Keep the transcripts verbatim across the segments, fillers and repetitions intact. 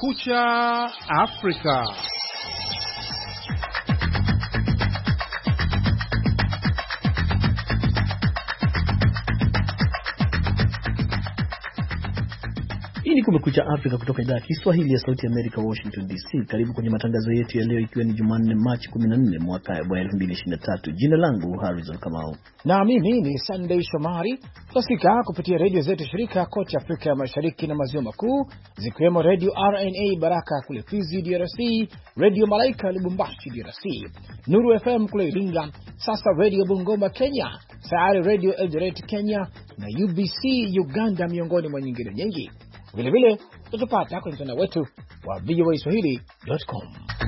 Kumekucha Afrika. Hii ni Kumekucha Afrika kutoka idhaa ya Kiswahili ya Sauti ya Amerika, Washington D C. Karibu kwenye matangazo yetu ya leo, ikiwa ni Jumanne Machi kumi na nne mwaka wa elfu mbili ishirini na tatu. Jina langu Harrison Kamau na mimi ni Sunday Shomari. Tunasikika kupitia redio zetu shirika kote Afrika ya Mashariki na Maziwa Makuu, zikiwemo Radio R N A Baraka kule Fizi D R C, Radio Malaika Lubumbashi D R C, Nuru F M kule Iringa, sasa Radio Bungoma Kenya, Sayari Radio Eldoret Kenya na U B C Uganda, miongoni mwa nyingine nyingi. Vile vile tutapata kwenye mtandao wetu wa v o a swahili dot com.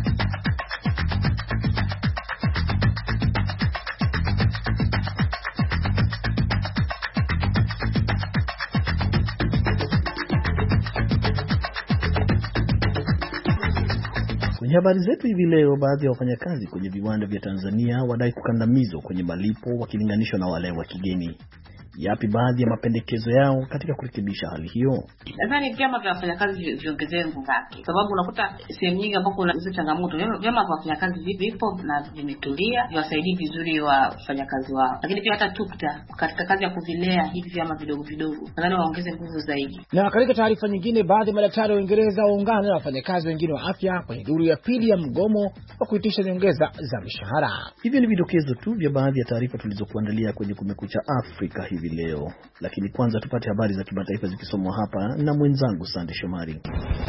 Kwenye habari zetu hivi leo, baadhi ya wafanyakazi kwenye viwanda vya Tanzania wadai kukandamizwa kwenye malipo wakilinganishwa na wale wa kigeni. Yapi baadhi ya mapendekezo yao katika kurekebisha hali hiyo? Nadhani vyama vya wafanyakazi viongezee nguvu zake, sababu unakuta sehemu nyingi ambapo kuna hizo changamoto, vyama vya wafanyakazi vipo na vimetulia, viwasaidii vizuri wa wafanyakazi wao. Lakini pia hata tukta katika kazi ya kuvilea hivi vyama vidogo vidogo, nadhani waongeze nguvu zaidi. Na katika taarifa nyingine, baadhi ya madaktari wa Uingereza waungana na wafanyakazi wengine wa afya kwenye duru ya pili ya mgomo wa kuitisha nyongeza za mishahara. Hivyo ni vidokezo tu vya baadhi ya taarifa tulizokuandalia kwenye Kumekucha Afrika hivi leo, lakini kwanza tupate habari za kimataifa zikisomwa hapa na mwenzangu Sande Shomari.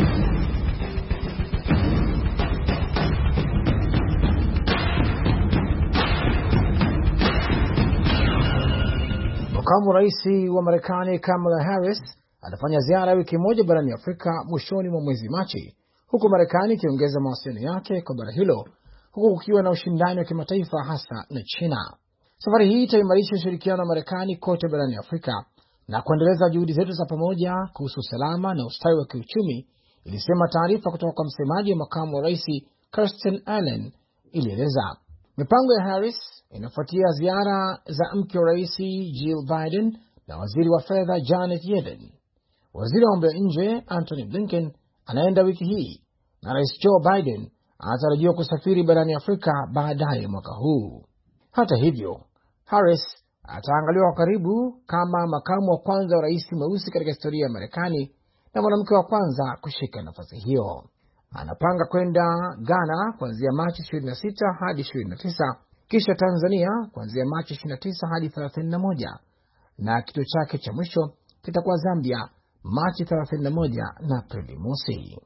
Makamu Rais wa Marekani Kamala Harris atafanya ziara ya wiki moja barani Afrika mwishoni mwa mwezi Machi, huku Marekani ikiongeza mawasiliano yake kwa bara hilo, huku kukiwa na ushindani wa kimataifa hasa na China. Safari hii itaimarisha ushirikiano wa Marekani kote barani Afrika na kuendeleza juhudi zetu za pamoja kuhusu usalama na ustawi wa kiuchumi, ilisema taarifa kutoka kwa msemaji wa makamu wa rais Kirsten Allen. Ilieleza mipango ya Harris inafuatia ziara za mke wa rais Jill Biden na waziri wa fedha Janet Yellen. Waziri wa mambo ya nje Antony Blinken anaenda wiki hii na rais Joe Biden anatarajiwa kusafiri barani Afrika baadaye mwaka huu. Hata hivyo, Harris ataangaliwa kwa karibu kama makamu wa kwanza wa rais mweusi katika historia ya Marekani na mwanamke wa kwanza kushika nafasi hiyo. Anapanga kwenda Ghana kuanzia Machi ishirini na sita hadi ishirini na tisa, kisha Tanzania kuanzia Machi ishirini na tisa hadi thelathini na moja, na kituo chake cha mwisho kitakuwa Zambia Machi thelathini na moja na Aprili mosi.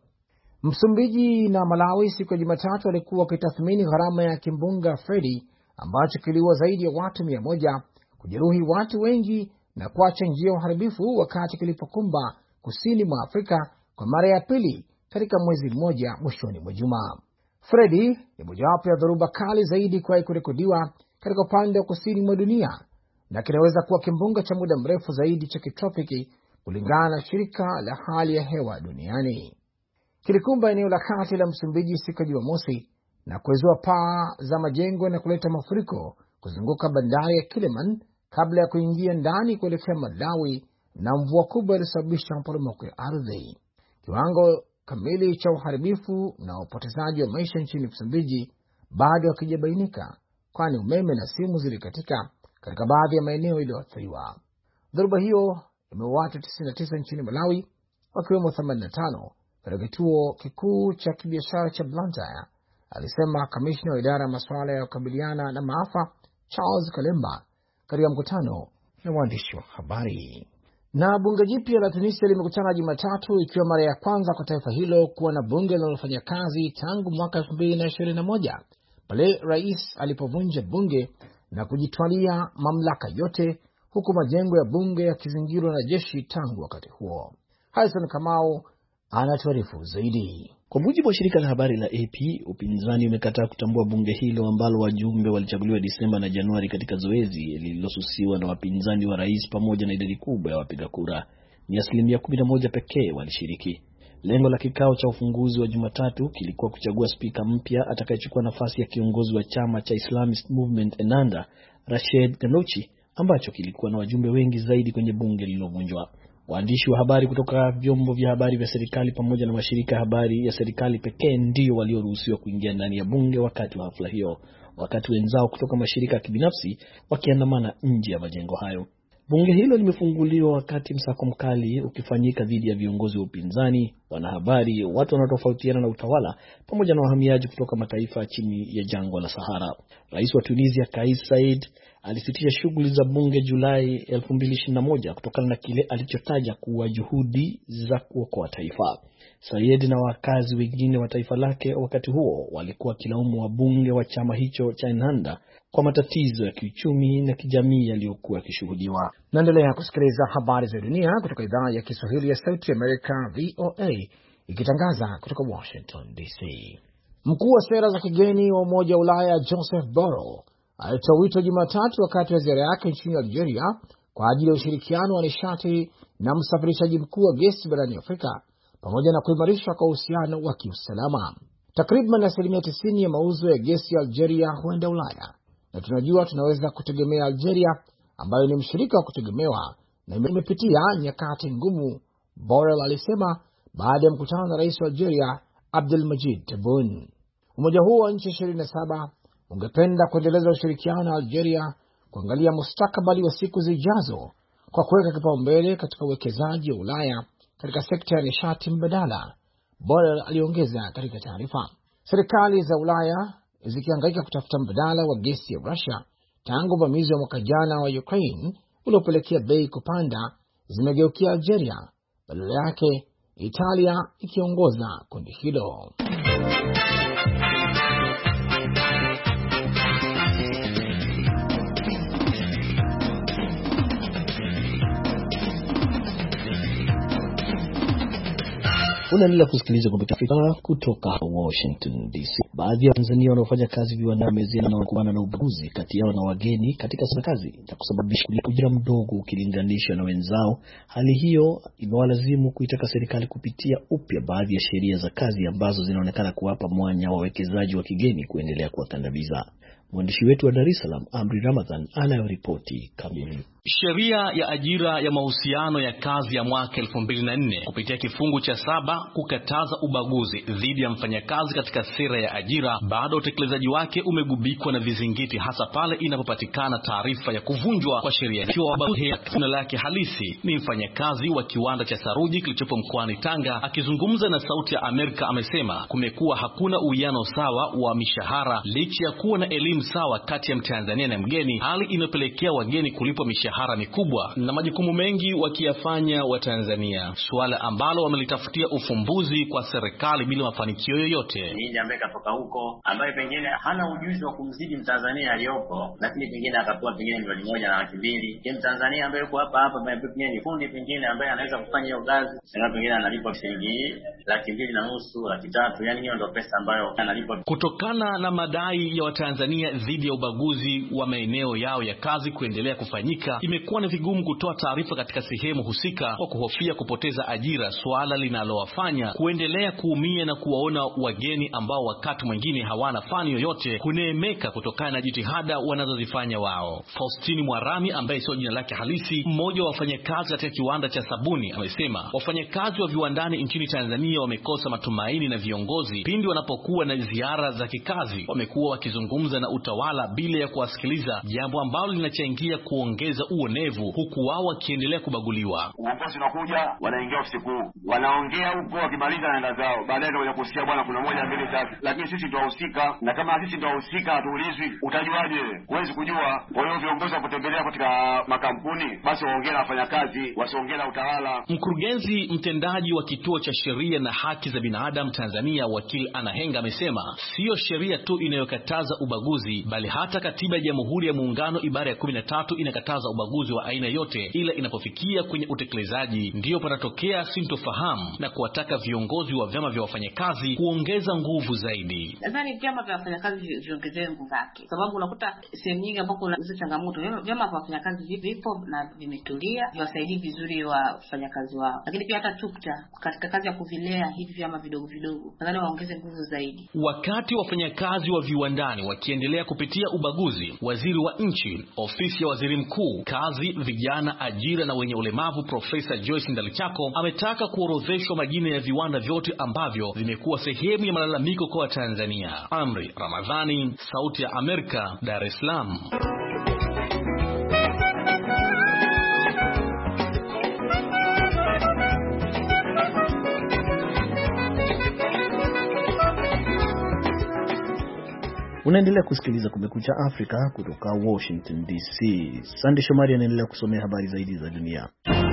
Msumbiji na Malawi siku ya Jumatatu walikuwa wakitathmini gharama ya kimbunga Freddy ambacho kiliua zaidi ya watu mia moja, kujeruhi watu wengi na kuacha njia uharibifu wakati kilipokumba kusini mwa Afrika kwa mara ya pili katika mwezi mmoja mwishoni mwa juma. Freddy ni mojawapo ya dhoruba kali zaidi kuwahi kurekodiwa katika upande wa kusini mwa dunia na kinaweza kuwa kimbunga cha muda mrefu zaidi cha kitropiki kulingana na shirika la hali ya hewa duniani. Kilikumba eneo la kati la Msumbiji siku ya Jumamosi na kuezua paa za majengo na kuleta mafuriko kuzunguka bandari ya Kiliman kabla ya kuingia ndani kuelekea Malawi, na mvua kubwa ilisababisha maporomoko ya ardhi. Kiwango kamili cha uharibifu na upotezaji wa maisha nchini Msumbiji bado hakijabainika, kwani umeme na simu zilikatika katika baadhi ya maeneo yaliyoathiriwa. Dhoruba hiyo imeua watu tisini na tisa nchini Malawi, wakiwemo themanini na tano katika kituo kikuu cha kibiashara cha Blantyre, alisema kamishna wa idara ya masuala ya kukabiliana na maafa Charles Kalemba katika mkutano na waandishi wa habari. Na bunge jipya la Tunisia limekutana Jumatatu, ikiwa mara ya kwanza kwa taifa hilo kuwa na bunge linalofanya kazi tangu mwaka elfu mbili na ishirini na moja, pale rais alipovunja bunge na kujitwalia mamlaka yote, huku majengo ya bunge yakizingirwa na jeshi tangu wakati huo. Harrison Kamau anatuarifu zaidi. Kwa mujibu wa shirika la habari la A P, upinzani umekataa kutambua bunge hilo ambalo wajumbe walichaguliwa Disemba na Januari katika zoezi lililosusiwa na wapinzani wa rais pamoja na idadi kubwa ya wapiga kura. Ni asilimia kumi na moja pekee walishiriki. Lengo la kikao cha ufunguzi wa Jumatatu kilikuwa kuchagua spika mpya atakayechukua nafasi ya kiongozi wa chama cha Islamist Movement Ennahda, Rached Ghannouchi, ambacho kilikuwa na wajumbe wengi zaidi kwenye bunge lililovunjwa. Waandishi wa habari kutoka vyombo vya habari vya serikali pamoja na mashirika ya habari ya serikali pekee ndio walioruhusiwa kuingia ndani ya bunge wakati wa hafla hiyo, wakati wenzao kutoka mashirika ya kibinafsi wakiandamana nje ya majengo hayo. Bunge hilo limefunguliwa wakati msako mkali ukifanyika dhidi ya viongozi wa upinzani, wanahabari, watu wanaotofautiana na utawala pamoja na wahamiaji kutoka mataifa chini ya jangwa la Sahara. Rais wa Tunisia Kais Saied alisitisha shughuli za bunge Julai elfu mbili ishirini na moja kutokana na kile alichotaja kuwa juhudi za kuokoa taifa. Saied na wakazi wengine wa taifa lake wakati huo walikuwa kilaumu wabunge wa chama hicho cha Ennahda kwa matatizo ya kiuchumi na kijamii yaliyokuwa yakishuhudiwa. Naendelea kusikiliza habari za dunia kutoka idhaa ya Kiswahili ya Sauti America V O A ikitangaza kutoka Washington D C. Mkuu wa sera za kigeni wa Umoja wa Ulaya Joseph Borrell alitoa wito Jumatatu wakati wa ziara yake nchini Algeria kwa ajili ya ushirikiano wa nishati na msafirishaji mkuu wa gesi barani Afrika pamoja na kuimarishwa kwa uhusiano wa kiusalama. Takriban asilimia tisini ya mauzo ya gesi ya Algeria huenda Ulaya, na tunajua tunaweza kutegemea Algeria ambayo ni mshirika wa kutegemewa na imepitia nyakati ngumu, Borrell alisema baada ya mkutano na rais wa Algeria Abdelmadjid Tebboune. Umoja huo wa nchi ishirini na saba ungependa kuendeleza ushirikiano na Algeria kuangalia mustakabali wa siku zijazo kwa kuweka kipaumbele katika uwekezaji wa Ulaya katika sekta ya nishati mbadala, Borrell aliongeza katika taarifa. Serikali za Ulaya zikihangaika kutafuta mbadala wa gesi ya Russia tangu uvamizi wa mwaka jana wa Ukraine uliopelekea bei kupanda, zimegeukia Algeria, badala yake Italia ikiongoza kundi hilo. Unaendelea kusikiliza kupitia Afrika kutoka Washington D C. Baadhi ya Tanzania wanaofanya kazi viwandani wamezina na wanakumbana na ubaguzi kati yao na wageni katika kazi na kusababisha ujira mdogo ukilinganisha na wenzao. Hali hiyo imewalazimu kuitaka serikali kupitia upya baadhi ya sheria za kazi ambazo zinaonekana kuwapa mwanya wawekezaji wa kigeni kuendelea kuwakandamiza. Mwandishi wetu wa Dar es Salaam Amri Ramadhan anayoripoti kamili. Sheria ya ajira ya mahusiano ya kazi ya mwaka elfu mbili na nne kupitia kifungu cha saba kukataza ubaguzi dhidi ya mfanyakazi katika sera ya ajira, bado utekelezaji wake umegubikwa na vizingiti, hasa pale inapopatikana taarifa ya kuvunjwa kwa sheria hiyo. Jina lake halisi ni mfanyakazi wa kiwanda cha saruji kilichopo mkoani Tanga. Akizungumza na Sauti ya Amerika amesema kumekuwa hakuna uwiano sawa wa mishahara licha ya kuwa na elimu sawa kati ya Mtanzania na mgeni, hali inapelekea wageni kulipwa mishahara mikubwa na majukumu mengi wakiyafanya wa Tanzania, suala ambalo wamelitafutia ufumbuzi kwa serikali bila mafanikio yoyote. Ni ambaye katoka huko ambaye pengine hana ujuzi wa kumzidi Mtanzania aliyopo, lakini pengine akapewa pengine milioni moja na laki mbili. Ye Mtanzania ambaye yuko hapa hapa ambaye pengine ni fundi pengine ambaye anaweza kufanya hiyo kazi, sasa pengine analipwa shilingi laki mbili na nusu, laki tatu. Yani hiyo ndio pesa ambayo analipwa. Kutokana na madai ya Watanzania dhidi ya ubaguzi wa maeneo yao ya kazi kuendelea kufanyika, imekuwa ni vigumu kutoa taarifa katika sehemu husika kwa kuhofia kupoteza ajira, swala linalowafanya kuendelea kuumia na kuwaona wageni ambao wakati mwingine hawana fani yoyote kuneemeka kutokana na jitihada wanazozifanya wao. Faustini Mwarami ambaye sio jina lake halisi, mmoja wa wafanyakazi katika kiwanda cha sabuni, amesema wafanyakazi wa viwandani nchini Tanzania wamekosa matumaini na viongozi pindi wanapokuwa na ziara za kikazi. Wamekuwa wakizungumza na utawala bila ya kuwasikiliza, jambo ambalo linachangia kuongeza uonevu, huku wao wakiendelea kubaguliwa. Uongozi unakuja, wanaingia ofisi kuu, wanaongea huko, wakimaliza naenda zao, baadaye ndio kusikia bwana kuna moja mbili tatu. Lakini sisi ndio wahusika, na kama sisi ndio wahusika hatuulizwi, utajuaje? Huwezi kujua. Kwa hiyo viongozi wanapotembelea katika makampuni, basi waongee na wafanyakazi, wasiongee na utawala. Mkurugenzi mtendaji wa Kituo cha Sheria na Haki za Binadamu Tanzania, Wakili Anahenga, amesema sio sheria tu inayokataza ubaguzi, bali hata katiba ya Jamhuri ya Muungano ibara ya kumi na tatu inakataza ubaguzi wa aina yote, ila inapofikia kwenye utekelezaji ndiyo panatokea sintofahamu, na kuwataka viongozi wa vyama vya wafanyakazi kuongeza nguvu zaidi. Nadhani vyama vya wafanyakazi viongezee nguvu zake, sababu unakuta sehemu nyingi ambapo kuna hizo changamoto, vyama vya wafanyakazi vipo na vimetulia, viwasaidie vizuri wa wafanyakazi wao. Lakini pia hata tukta katika kazi ya kuvilea hivi vyama vidogo vidogo, nadhani waongeze nguvu zaidi. Wakati wafanyakazi wa viwandani wakiendelea kupitia ubaguzi, waziri wa nchi, ofisi ya waziri mkuu, kazi, vijana, ajira na wenye ulemavu, Profesa Joyce Ndalichako ametaka kuorodheshwa majina ya viwanda vyote ambavyo vimekuwa sehemu ya malalamiko kwa Tanzania. Amri Ramadhani, Sauti ya Amerika, Dar es Salaam. Unaendelea kusikiliza Kumekucha Afrika kutoka Washington D C. Sandy Shomari anaendelea kusomea habari zaidi za dunia.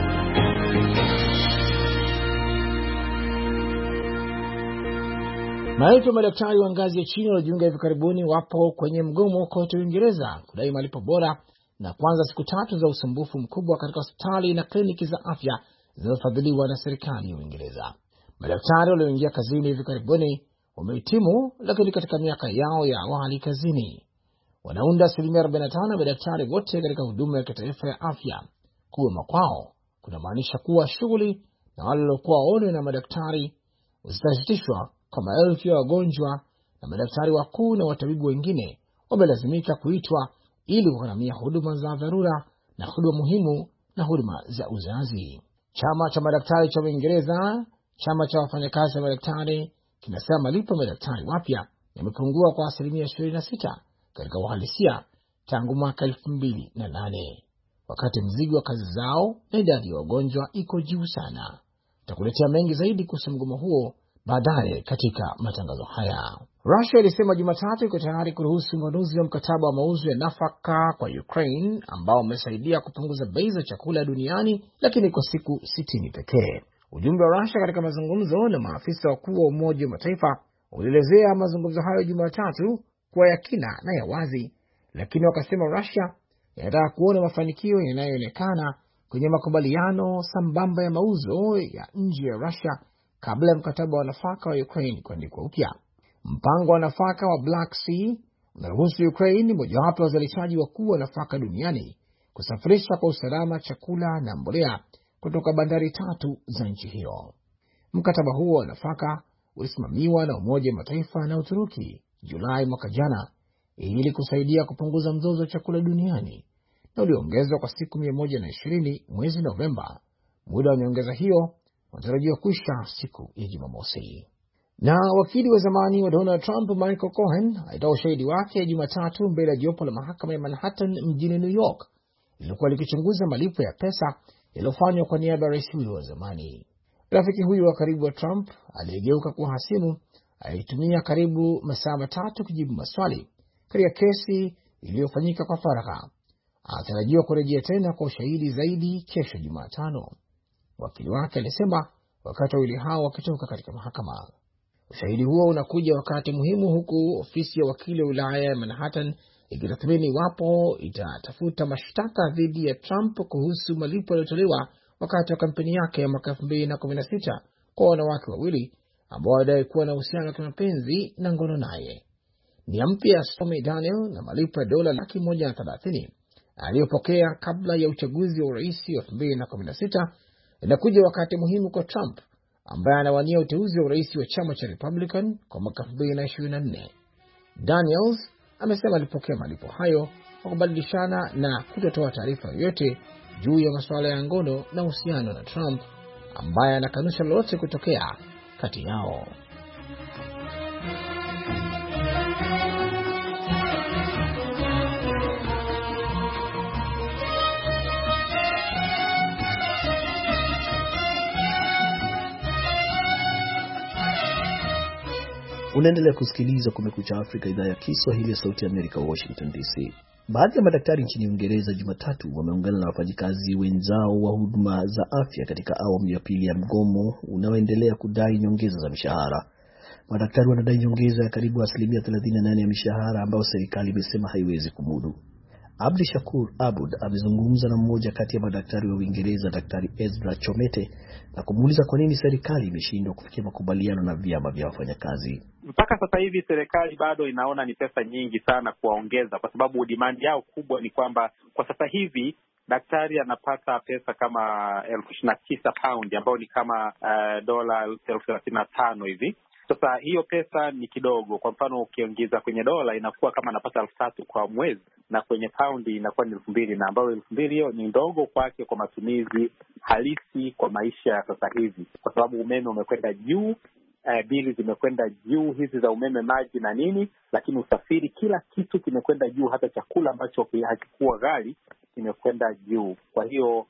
Maelfu ya madaktari wa ngazi ya chini waliojiunga hivi karibuni wapo kwenye mgomo kote Uingereza kudai malipo bora na kuanza siku tatu za usumbufu mkubwa katika hospitali na kliniki za afya zinazofadhiliwa na serikali ya Uingereza. Madaktari walioingia kazini hivi karibuni wamehitimu, lakini katika miaka yao ya awali kazini. Wanaunda asilimia arobaini na tano ya madaktari wote katika huduma ya kitaifa ya afya. Kuwa kwao kuna maanisha kuwa shughuli na wale waliokuwa waone na madaktari zitasitishwa kwa maelfu ya wagonjwa, na madaktari wakuu na watabibu wengine wamelazimika kuitwa ili kugharamia huduma za dharura na huduma muhimu na huduma za uzazi. Chama cha madaktari cha Uingereza, chama cha wafanyakazi wa madaktari, kinasema malipo ya madaktari wapya yamepungua kwa asilimia ishirini na sita katika uhalisia tangu mwaka elfu mbili na nane, wakati mzigo wa kazi zao na idadi ya wagonjwa iko juu sana. Tutakuletea mengi zaidi kuhusu mgomo huo baadaye katika matangazo haya. Russia ilisema Jumatatu iko tayari kuruhusu ununuzi wa mkataba wa mauzo ya nafaka kwa Ukraine ambao umesaidia kupunguza bei za chakula duniani, lakini kwa siku sitini pekee. Ujumbe wa Russia katika mazungumzo na maafisa wakuu wa Umoja wa Mataifa ulielezea mazungumzo hayo Jumatatu kuwa ya kina na ya wazi, lakini wakasema Russia inataka kuona mafanikio yanayoonekana kwenye makubaliano sambamba ya mauzo ya nje ya Russia kabla ya mkataba wa nafaka wa Ukraine kuandikwa upya. Mpango wa nafaka wa Black Sea unaruhusu Ukraine, mojawapo wa wazalishaji wakuu wa nafaka duniani, kusafirisha kwa usalama chakula na mbolea kutoka bandari tatu za nchi hiyo. Mkataba huo wa nafaka ulisimamiwa na Umoja wa Mataifa na Uturuki Julai mwaka jana ili kusaidia kupunguza mzozo wa chakula duniani, na uliongezwa kwa siku mia moja na ishirini mwezi Novemba. Muda wa nyongeza hiyo unatarajiwa kuisha siku ya Jumamosi. Na wakili wa zamani wa Donald Trump Michael Cohen alitoa ushahidi wake Jumatatu mbele ya jopo la mahakama ya Manhattan mjini New York lilikuwa likichunguza malipo ya pesa yaliyofanywa kwa niaba ya rais huyo wa zamani. Rafiki huyo wa karibu wa Trump aliyegeuka kuwa hasimu alitumia karibu masaa matatu kujibu maswali katika kesi iliyofanyika kwa faragha. Anatarajiwa kurejea tena kwa ushahidi zaidi kesho Jumatano, wakili wake alisema wakati wawili hao wakitoka katika mahakama. Ushahidi huo unakuja wakati muhimu, huku ofisi ya wakili wa wilaya ya Manhattan ikitathmini iwapo itatafuta mashtaka dhidi ya Trump kuhusu malipo yaliyotolewa wakati wa kampeni yake ya mwaka elfu mbili na kumi na sita kwa wanawake wawili ambao wadai kuwa na uhusiano wa kimapenzi na ngono naye. Nia mpya ya Stormy Daniels na malipo ya dola laki moja na thelathini aliyopokea kabla ya uchaguzi wa urais wa elfu mbili na kumi na sita inakuja wakati muhimu kwa Trump ambaye anawania uteuzi wa urais wa chama cha Republican kwa mwaka elfu mbili na ishirini na nne. Daniels amesema alipokea malipo hayo kwa kubadilishana na kutotoa taarifa yoyote juu ya masuala ya ngono na uhusiano na Trump, ambaye anakanusha lolote kutokea kati yao. Unaendelea kusikiliza Kumekucha Afrika, idhaa ya Kiswahili ya Sauti ya Amerika, Washington D C. Baadhi ya madaktari nchini Uingereza Jumatatu wameungana na wafanyikazi wenzao wa huduma za afya katika awamu ya pili ya mgomo unaoendelea kudai nyongeza za mishahara. Madaktari wanadai nyongeza ya karibu asilimia thelathini na nane ya mishahara ambayo serikali imesema haiwezi kumudu. Abdi Shakur Abud amezungumza na mmoja kati ya madaktari wa Uingereza, Daktari Ezra Chomete, na kumuuliza kwa nini serikali imeshindwa kufikia makubaliano na vyama vya wafanyakazi. Mpaka sasa hivi serikali bado inaona ni pesa nyingi sana kuwaongeza, kwa sababu demand yao kubwa ni kwamba kwa sasa hivi daktari anapata pesa kama elfu ishirini na tisa pound ambayo ni kama uh, dola elfu thelathini na tano hivi. Sasa hiyo pesa ni kidogo. Kwa mfano ukiongeza kwenye dola inakuwa kama anapata elfu tatu kwa mwezi, na kwenye paundi inakuwa ni elfu mbili, na ambayo elfu mbili hiyo ni ndogo kwake kwa matumizi halisi kwa maisha ya sasa hivi, kwa sababu umeme umekwenda juu. Uh, bili zimekwenda juu hizi za umeme, maji na nini, lakini usafiri, kila kitu kimekwenda juu, hata chakula ambacho hakikuwa ghali kimekwenda juu. Kwa hiyo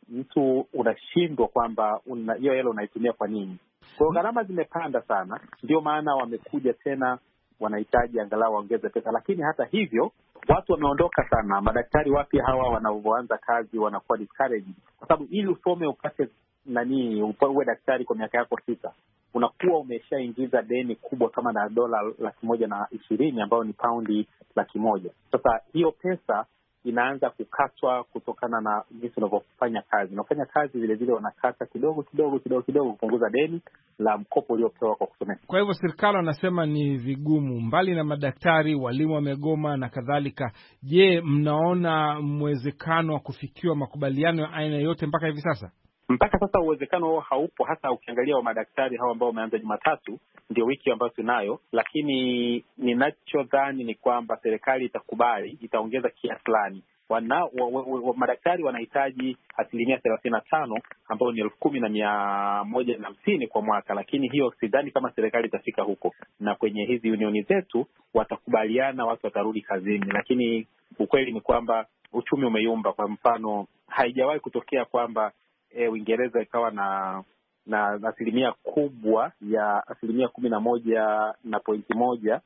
mtu unashindwa kwamba hiyo hela unaitumia kwa nini. Kwa gharama zimepanda sana, ndio maana wamekuja tena, wanahitaji angalau waongeze pesa. Lakini hata hivyo watu wameondoka sana. Madaktari wapya hawa wanavyoanza kazi wanakuwa discouraged, kwa sababu ili usome upate nani uwe daktari kwa miaka yako sita, unakuwa umeshaingiza deni kubwa kama na dola laki moja na ishirini ambayo ni paundi laki moja. Sasa hiyo pesa inaanza kukatwa kutokana na jinsi unavyofanya kazi. Unafanya kazi vile vile wanakata kidogo kidogo kidogo kidogo kupunguza deni la mkopo uliopewa kwa kusomea. Kwa hivyo serikali wanasema ni vigumu, mbali na madaktari, walimu wamegoma na kadhalika. Je, mnaona mwezekano wa kufikiwa makubaliano ya aina yote mpaka hivi sasa? Mpaka sasa uwezekano huo haupo, hasa ukiangalia wa madaktari hao ambao wameanza Jumatatu, ndio wiki ambayo tunayo. Lakini ninachodhani ni kwamba serikali itakubali, itaongeza kiasi fulani. Wana wa, wa, wa, madaktari wanahitaji asilimia thelathini na tano ambao ni elfu kumi na mia moja na hamsini kwa mwaka, lakini hiyo sidhani kama serikali itafika huko. Na kwenye hizi unioni zetu watakubaliana, watu watarudi kazini. Lakini ukweli ni kwamba uchumi umeyumba. Kwa mfano, haijawahi kutokea kwamba E, Uingereza ikawa na na asilimia kubwa ya asilimia kumi na moja na pointi moja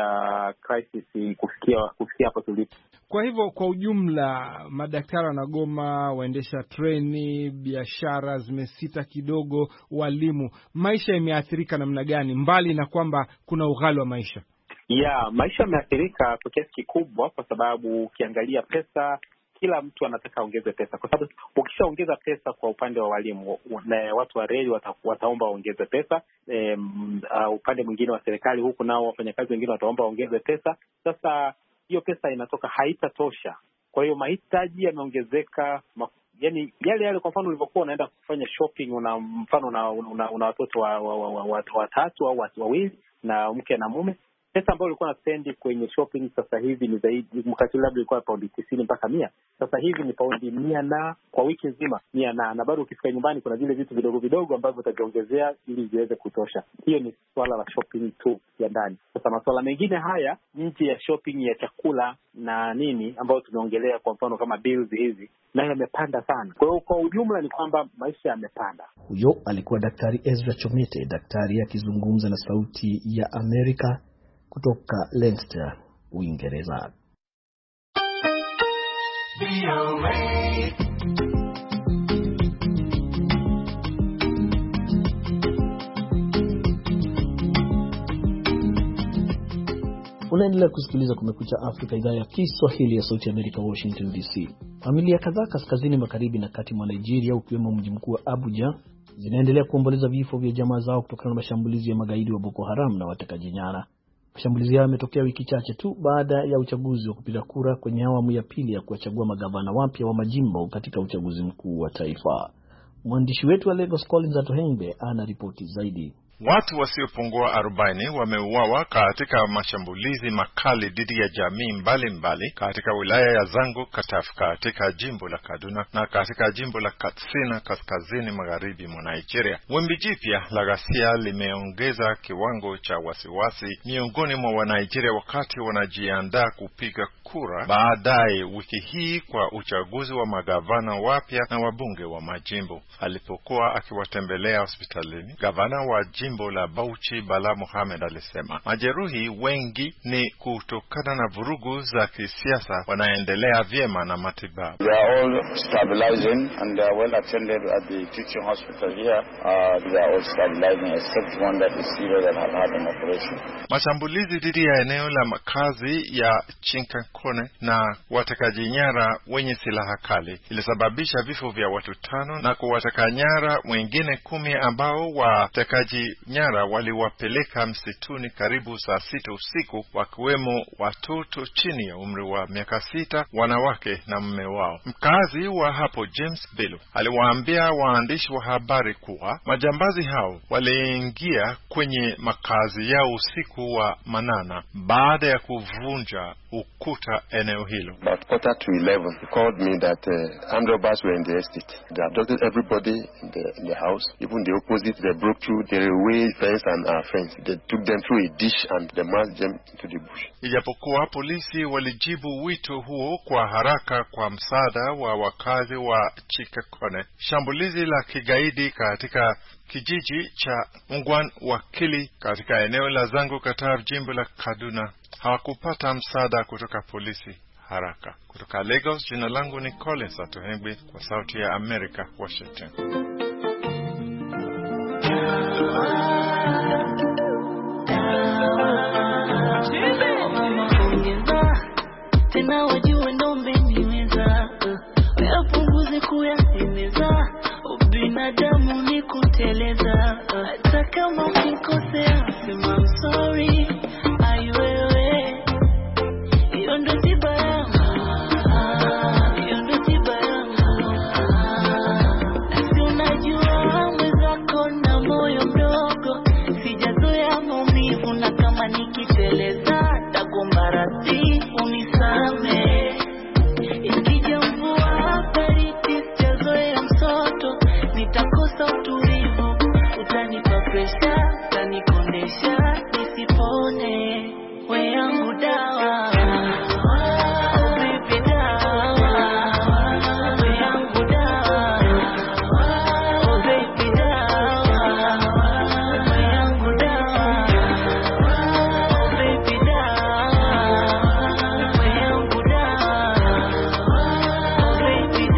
ya crisis kufikia kufikia hapo tulipo. Kwa hivyo kwa ujumla madaktari wanagoma, waendesha treni, biashara zimesita kidogo, walimu, maisha yameathirika namna gani, mbali na kwamba kuna ughali wa maisha? Yeah, maisha yameathirika kwa kiasi kikubwa, kwa sababu ukiangalia pesa, kila mtu anataka ongeze pesa, kwa sababu ukishaongeza pesa kwa upande wa walimu na watu wa reli wata, wataomba ongeze pesa. E, uh, upande mwingine wa serikali huku nao wafanyakazi wengine wataomba ongeze pesa. Sasa hiyo pesa inatoka haitatosha. Kwa hiyo mahitaji yameongezeka, yani yale yale. Kwa mfano ulivyokuwa unaenda kufanya shopping, una mfano una, una, una watoto wa, wa, wa, wa, watatu au watu wawili na mke na mume, pesa ambayo ulikuwa unasendi kwenye shopping sasa hivi ni zaidi, mkati labda ilikuwa paundi tisini mpaka mia. Sasa hivi ni paundi mia na kwa wiki nzima mia na na bado ukifika nyumbani kuna vile vitu vidogo vidogo ambavyo utajiongezea ili viweze kutosha. Hiyo ni swala la shopping tu ya ndani. Sasa masuala mengine haya nje ya shopping ya chakula na nini ambayo tumeongelea, kwa mfano kama bills hizi, nayo yamepanda sana. Kwa hiyo kwa ujumla ni kwamba maisha yamepanda. Huyo alikuwa Daktari Ezra Chomete, daktari akizungumza na Sauti ya Amerika kutoka Leicester, Uingereza. Unaendelea kusikiliza Kumekucha Afrika, idhaa ya Kiswahili ya Sauti ya Amerika, Washington D C. Familia kadhaa kaskazini magharibi na kati mwa Nigeria, ukiwemo mji mkuu wa Abuja, zinaendelea kuomboleza vifo vya jamaa zao kutokana na mashambulizi ya magaidi wa Boko Haram na watekaji nyara. Mashambulizi hayo yametokea wiki chache tu baada ya uchaguzi wa kupiga kura kwenye awamu ya pili ya kuwachagua magavana wapya wa majimbo katika uchaguzi mkuu wa taifa. Mwandishi wetu wa Lagos Collins Atohengbe ana ripoti zaidi. Watu wasiopungua arobaini wameuawa katika mashambulizi makali dhidi ya jamii mbalimbali katika wilaya ya Zango Kataf katika jimbo la Kaduna na katika jimbo la Katsina kaskazini magharibi mwa Nigeria. Wimbi jipya la ghasia limeongeza kiwango cha wasiwasi miongoni mwa Wanigeria wakati wanajiandaa kupiga kura baadaye wiki hii kwa uchaguzi wa magavana wapya na wabunge wa majimbo. Alipokuwa akiwatembelea hospitalini, gavana wa jimbo la Bauchi Bala Mohamed alisema majeruhi wengi ni kutokana na vurugu za kisiasa, wanaendelea vyema na matibabu. They are all stabilizing and they are well attended at the teaching hospital here. Uh, they are all stabilizing except one that is serious and had had an operation. Mashambulizi dhidi ya eneo la makazi ya Chinkankone na watekaji nyara wenye silaha kali ilisababisha vifo vya watu tano na kuwateka nyara wengine kumi ambao watekaji nyara waliwapeleka msituni karibu saa sita usiku, wakiwemo watoto chini ya umri wa miaka sita, wanawake na mume wao. Mkazi wa hapo James Bello aliwaambia waandishi wa habari kuwa majambazi hao waliingia kwenye makazi yao usiku wa manana baada ya kuvunja ukuta eneo hilo. About quarter to eleven, he called me that uh, armed robbers were in the estate. They abducted everybody in the, in the house, even the opposite. They broke through the railway fence and our fence. They took them through a dish and they marched them into the bush. Ijapokuwa polisi walijibu wito huo kwa haraka kwa msaada wa wakazi wa Chikakone, shambulizi la kigaidi katika kijiji cha Mungwan Wakili katika eneo la Zango Kataf, jimbo la Kaduna, hawakupata msaada kutoka polisi haraka. Kutoka Lagos, jina langu ni Collins Atohengwi kwa Sauti ya America, Washington. Tena wajue ndo umeniweza, uyapunguze kuyasemeza, ubinadamu ni kuteleza. Hata kama ukikosea sema I'm sorry, ai wewe, hiyo ndo tiba yangu, hiyo ndo tiba yangu. Nasi unajua mwenzako na moyo mdogo, sijazoea maumivu na kama nikiteleza tagomba radhi unisame. Ikija mvua baridi sijazoea msoto, nitakosa utulivu, utanipa presha, utanikondesha nisipone. We yangu dawa, oh baby dawa, we yangu dawa, oh baby dawa, we yangu dawa, oh baby dawa, we yangu dawa, oh baby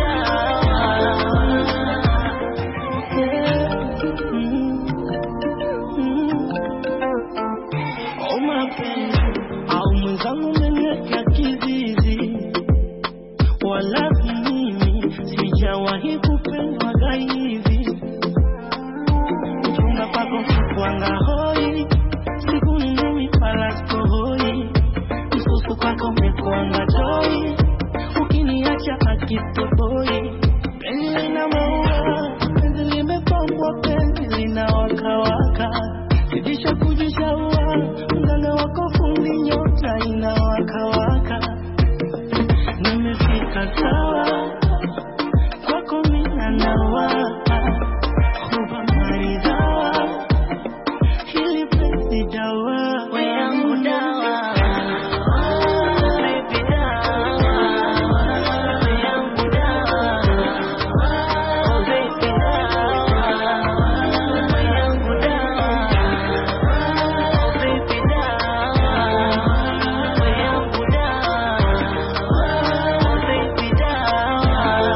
dawa. Oh mapenzi au mwenzangu mwenye kizizi, wala mimi sijawahi kupendwa hivi. Chunga pako kuanga hoi, siku mimi palasko hoi, msusu kwako mekuanga joy, ukiniacha akitoboi. Penzi lina maua, penzi limepambwa, penzi lina waka waka, kidisha kujishaua, mganga wako fundi nyota ina waka waka. Nimefika sawa, kwako mina nawa, kuba maridawa, hili penzi dawa, we yangu dawa, oh baby dawa, we yangu dawa, oh baby dawa, we yangu dawa, oh baby dawa, we yangu dawa, oh baby dawa.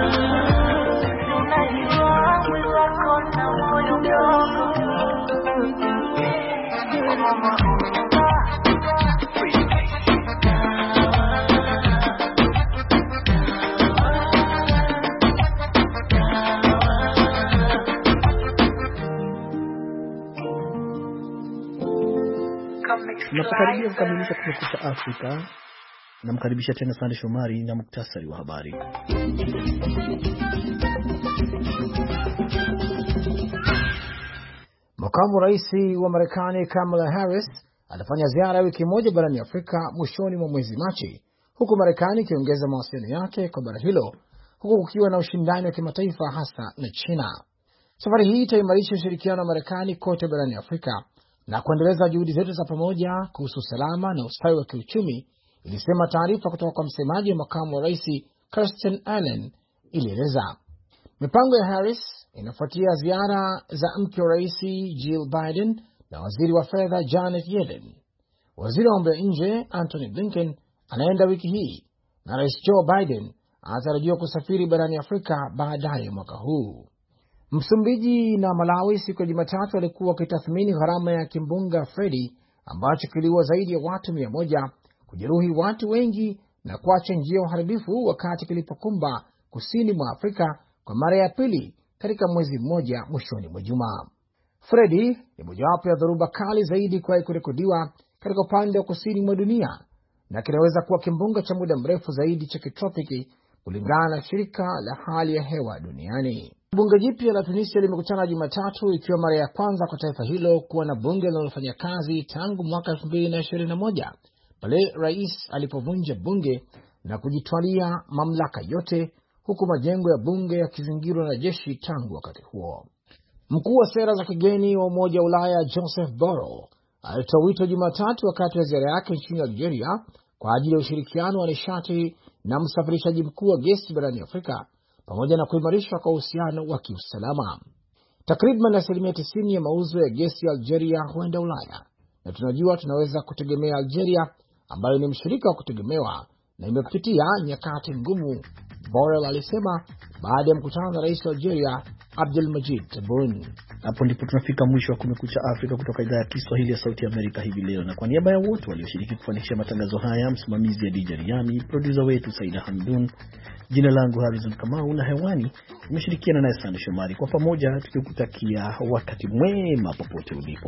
Unajua mwenzako na moyo mdogo, oh mama Tunapokaribia kukamilisha Kumekucha Afrika, namkaribisha tena Sande Shomari na muktasari wa habari. Makamu rais wa Marekani Kamala Harris atafanya ziara wiki moja barani Afrika mwishoni mwa mwezi Machi, huku Marekani ikiongeza mawasiliano yake kwa bara hilo, huku kukiwa na ushindani wa kimataifa hasa na China. Safari hii itaimarisha ushirikiano wa Marekani kote barani Afrika na kuendeleza juhudi zetu za pamoja kuhusu usalama na ustawi wa kiuchumi, ilisema taarifa kutoka kwa msemaji wa makamu wa rais Kirsten Allen ilieleza. Mipango ya Harris inafuatia ziara za mke wa rais Jill Biden na waziri wa fedha Janet Yellen. Waziri wa mambo ya nje Antony Blinken anaenda wiki hii na rais Joe Biden anatarajiwa kusafiri barani Afrika baadaye mwaka huu. Msumbiji na Malawi siku ya Jumatatu walikuwa wakitathmini gharama ya kimbunga Freddy ambacho kiliua zaidi ya watu mia moja, kujeruhi watu wengi na kuacha njia uharibifu wakati kilipokumba kusini mwa Afrika kwa mara ya pili katika mwezi mmoja mwishoni mwa juma. Freddy ni mojawapo ya dhoruba kali zaidi kuwahi kurekodiwa katika upande wa kusini mwa dunia na kinaweza kuwa kimbunga cha muda mrefu zaidi cha kitropiki kulingana na shirika la hali ya hewa duniani. Bunge jipya la Tunisia limekutana Jumatatu ikiwa mara ya kwanza kwa taifa hilo kuwa na bunge linalofanya kazi tangu mwaka elfu mbili na ishirini na moja pale rais alipovunja bunge na kujitwalia mamlaka yote, huku majengo ya bunge yakizingirwa na jeshi tangu wakati huo. Mkuu wa sera za kigeni wa Umoja wa Ulaya Joseph Borrell alitoa wito Jumatatu wakati wa ziara yake nchini Algeria kwa ajili ya ushirikiano wa nishati na msafirishaji mkuu wa gesi barani Afrika pamoja na kuimarishwa kwa uhusiano wa kiusalama. Takriban asilimia tisini ya mauzo ya gesi ya Algeria huenda Ulaya, na tunajua tunaweza kutegemea Algeria ambayo ni mshirika wa kutegemewa na imepitia nyakati ngumu, Borrell alisema baada ya mkutano na rais wa Algeria Abdelmadjid Tebboune. Hapo ndipo tunafika mwisho wa Kumekucha Afrika kutoka idhaa ya Kiswahili ya Sauti ya Amerika hivi leo, na kwa niaba ya wote walioshiriki kufanikisha matangazo haya, msimamizi ya D J Riami, producer wetu Saida Hamdun, jina langu Harrison Kamau, na hewani nimeshirikiana naye Sande Shomari, kwa pamoja tukikutakia wakati mwema popote ulipo.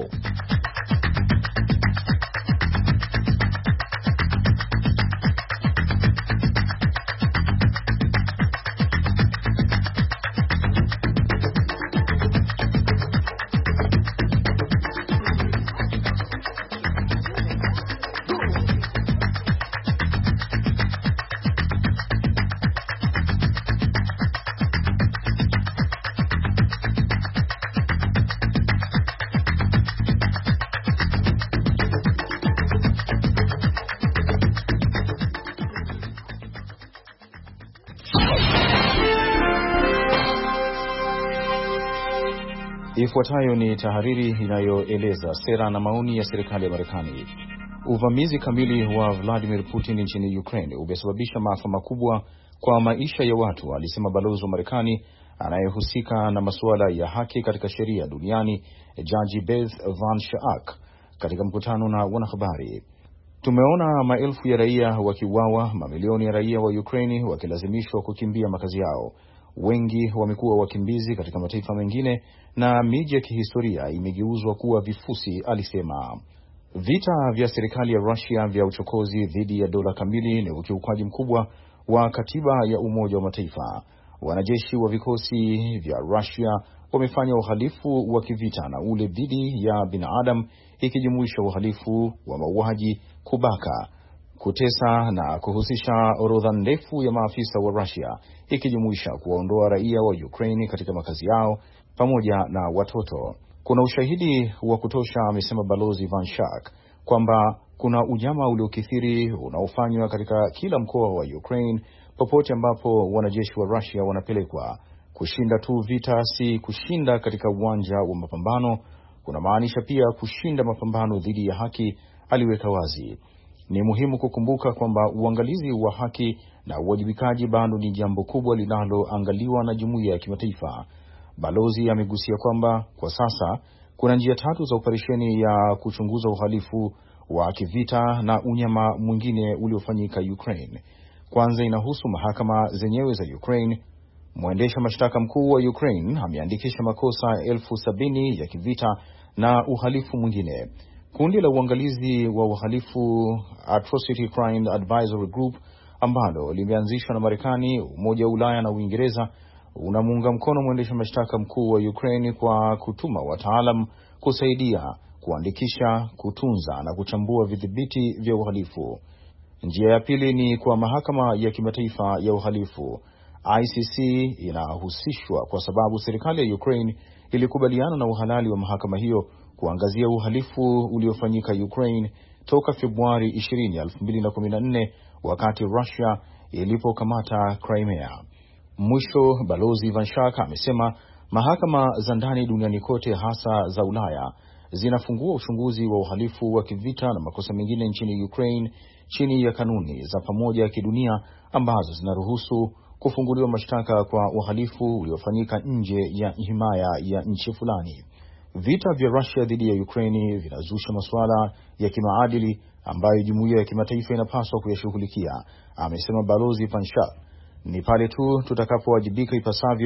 Ifuatayo ni tahariri inayoeleza sera na maoni ya serikali ya Marekani. Uvamizi kamili wa Vladimir Putin nchini Ukraine umesababisha maafa makubwa kwa maisha ya watu, alisema balozi wa Marekani anayehusika na masuala ya haki katika sheria duniani, Jaji Beth Van Schaak, katika mkutano na wanahabari. Tumeona maelfu ya raia wakiuawa, mamilioni ya raia wa Ukraine wakilazimishwa kukimbia makazi yao. Wengi wamekuwa wakimbizi katika mataifa mengine na miji ya kihistoria imegeuzwa kuwa vifusi, alisema. Vita vya serikali ya Russia vya uchokozi dhidi ya dola kamili ni ukiukaji mkubwa wa katiba ya Umoja wa Mataifa. Wanajeshi wa vikosi vya Russia wamefanya uhalifu wa kivita na ule dhidi ya binadamu, ikijumuisha uhalifu wa mauaji, kubaka, kutesa na kuhusisha orodha ndefu ya maafisa wa Russia, ikijumuisha kuwaondoa raia wa Ukraine katika makazi yao pamoja na watoto. Kuna ushahidi wa kutosha, amesema balozi Van Schaak, kwamba kuna unyama uliokithiri unaofanywa katika kila mkoa wa Ukraine popote ambapo wanajeshi wa Russia wanapelekwa. Kushinda tu vita si kushinda katika uwanja wa mapambano, kuna maanisha pia kushinda mapambano dhidi ya haki, aliweka wazi. Ni muhimu kukumbuka kwamba uangalizi wa haki na uwajibikaji bado ni jambo kubwa linaloangaliwa na jumuiya ya kimataifa. Balozi amegusia kwamba kwa sasa kuna njia tatu za operesheni ya kuchunguza uhalifu wa kivita na unyama mwingine uliofanyika Ukraine. Kwanza inahusu mahakama zenyewe za Ukraine. Mwendesha mashtaka mkuu wa Ukraine ameandikisha makosa elfu sabini ya kivita na uhalifu mwingine. Kundi la uangalizi wa uhalifu Atrocity Crime Advisory Group ambalo limeanzishwa na Marekani, Umoja wa Ulaya na Uingereza unamuunga mkono mwendesha mashtaka mkuu wa Ukraine kwa kutuma wataalam kusaidia kuandikisha, kutunza na kuchambua vidhibiti vya uhalifu. Njia ya pili ni kwa mahakama ya kimataifa ya uhalifu. I C C inahusishwa kwa sababu serikali ya Ukraine ilikubaliana na uhalali wa mahakama hiyo kuangazia uhalifu uliofanyika Ukraine toka Februari ishirini, elfu mbili na kumi na nne wakati Russia ilipokamata Crimea. Mwisho, balozi Van Schaak amesema mahakama za ndani duniani kote, hasa za Ulaya, zinafungua uchunguzi wa uhalifu wa kivita na makosa mengine nchini Ukraine chini ya kanuni za pamoja ya kidunia ambazo zinaruhusu kufunguliwa mashtaka kwa uhalifu uliofanyika nje ya himaya ya nchi fulani. Vita vya Russia dhidi ya Ukraine vinazusha masuala ya kimaadili ambayo jumuiya ya kimataifa inapaswa kuyashughulikia, amesema balozi Van Schaak. Ni pale tu tutakapowajibika ipasavyo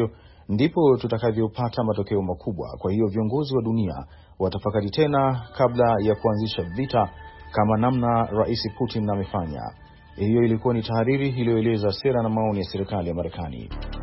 ndipo tutakavyopata matokeo makubwa. Kwa hiyo viongozi wa dunia watafakari tena kabla ya kuanzisha vita kama namna Rais Putin amefanya. Hiyo ilikuwa ni tahariri iliyoeleza sera na maoni ya serikali ya Marekani.